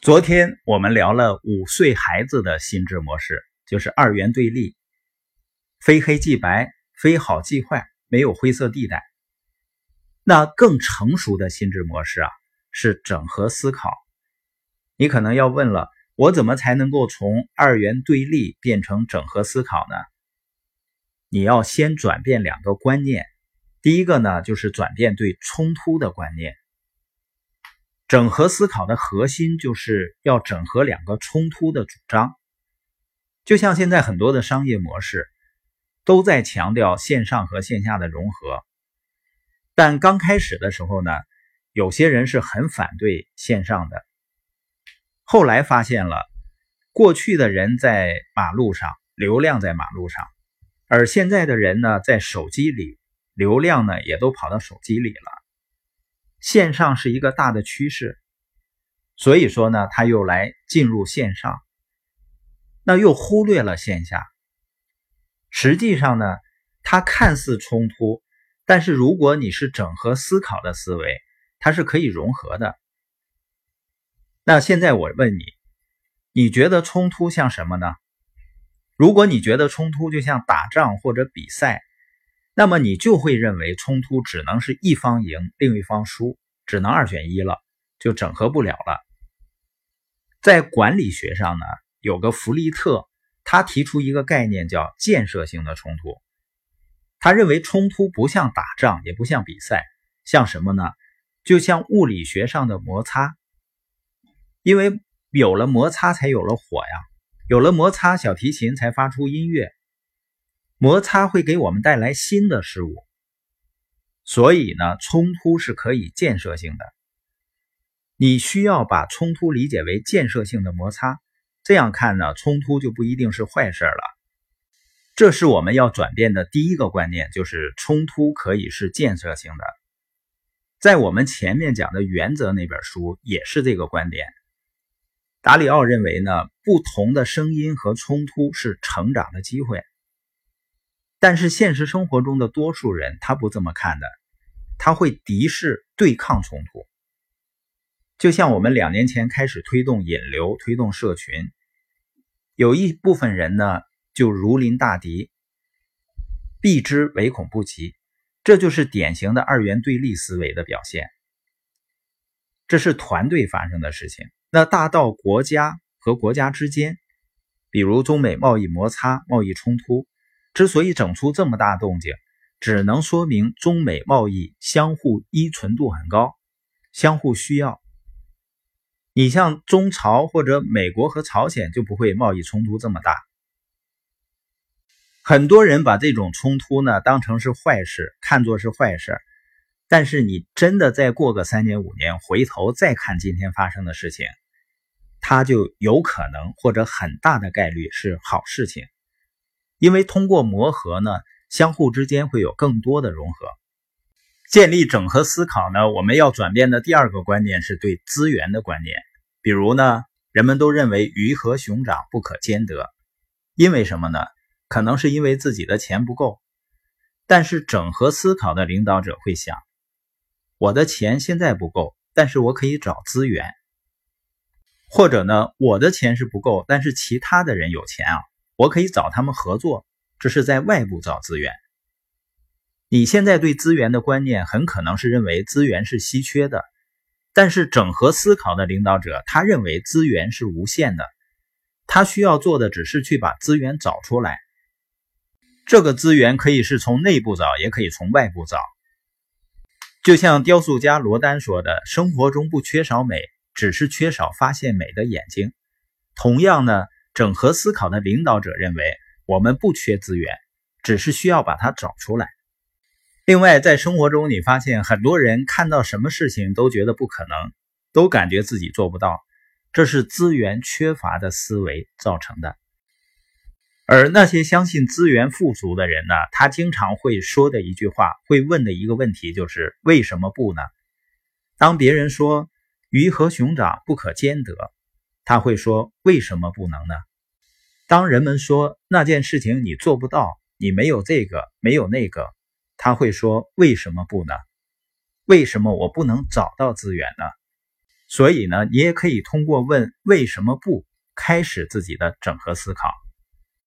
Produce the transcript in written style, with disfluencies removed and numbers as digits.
昨天我们聊了5岁孩子的心智模式，就是二元对立，非黑即白，非好即坏，没有灰色地带。那更成熟的心智模式是整合思考。你可能要问了，我怎么才能够从二元对立变成整合思考呢？你要先转变2个观念。第一个呢，就是转变对冲突的观念。整合思考的核心就是要整合2个冲突的主张。就像现在很多的商业模式都在强调线上和线下的融合，但刚开始的时候呢，有些人是很反对线上的。后来发现了，过去的人在马路上，流量在马路上，而现在的人呢，在手机里，流量呢也都跑到手机里了。线上是一个大的趋势，所以说呢，他又来进入线上，那又忽略了线下。实际上呢，它看似冲突，但是如果你是整合思考的思维，它是可以融合的。那现在我问你，你觉得冲突像什么呢？如果你觉得冲突就像打仗或者比赛，那么你就会认为冲突只能是一方赢，另一方输，只能2选1了，就整合不了了。在管理学上呢，有个弗利特，他提出一个概念叫建设性的冲突。他认为冲突不像打仗，也不像比赛，像什么呢？就像物理学上的摩擦。因为有了摩擦才有了火呀，有了摩擦，小提琴才发出音乐。摩擦会给我们带来新的事物，所以呢，冲突是可以建设性的。你需要把冲突理解为建设性的摩擦，这样看呢，冲突就不一定是坏事了。这是我们要转变的第一个观念，就是冲突可以是建设性的。在我们前面讲的原则那本书也是这个观点。达里奥认为呢，不同的声音和冲突是成长的机会。但是现实生活中的多数人他不这么看的，他会敌视对抗冲突。就像我们2年前开始推动引流，推动社群，有一部分人呢就如临大敌，避之唯恐不及，这就是典型的二元对立思维的表现。这是团队发生的事情。那大到国家和国家之间，比如中美贸易摩擦、贸易冲突，之所以整出这么大动静，只能说明中美贸易相互依存度很高，相互需要。你像中朝或者美国和朝鲜就不会贸易冲突这么大。很多人把这种冲突呢当成是坏事，看作是坏事，但是你真的再过个3年5年，回头再看今天发生的事情，它就有可能或者很大的概率是好事情。因为通过磨合呢，相互之间会有更多的融合。建立整合思考呢，我们要转变的第2个观念是对资源的观念。比如呢，人们都认为鱼和熊掌不可兼得。因为什么呢？可能是因为自己的钱不够。但是整合思考的领导者会想，我的钱现在不够，但是我可以找资源。或者呢，我的钱是不够，但是其他的人有钱我可以找他们合作，这是在外部找资源。你现在对资源的观念很可能是认为资源是稀缺的，但是整合思考的领导者，他认为资源是无限的，他需要做的只是去把资源找出来。这个资源可以是从内部找，也可以从外部找。就像雕塑家罗丹说的，生活中不缺少美，只是缺少发现美的眼睛。同样呢，整合思考的领导者认为，我们不缺资源，只是需要把它找出来。另外，在生活中你发现很多人看到什么事情都觉得不可能，都感觉自己做不到，这是资源缺乏的思维造成的。而那些相信资源富足的人呢，他经常会说的一句话，会问的一个问题就是为什么不呢？当别人说鱼和熊掌不可兼得，他会说为什么不能呢？当人们说那件事情你做不到，你没有这个没有那个，他会说为什么不呢？为什么我不能找到资源呢？ 所以呢，你也可以通过问为什么不开始自己的整合思考。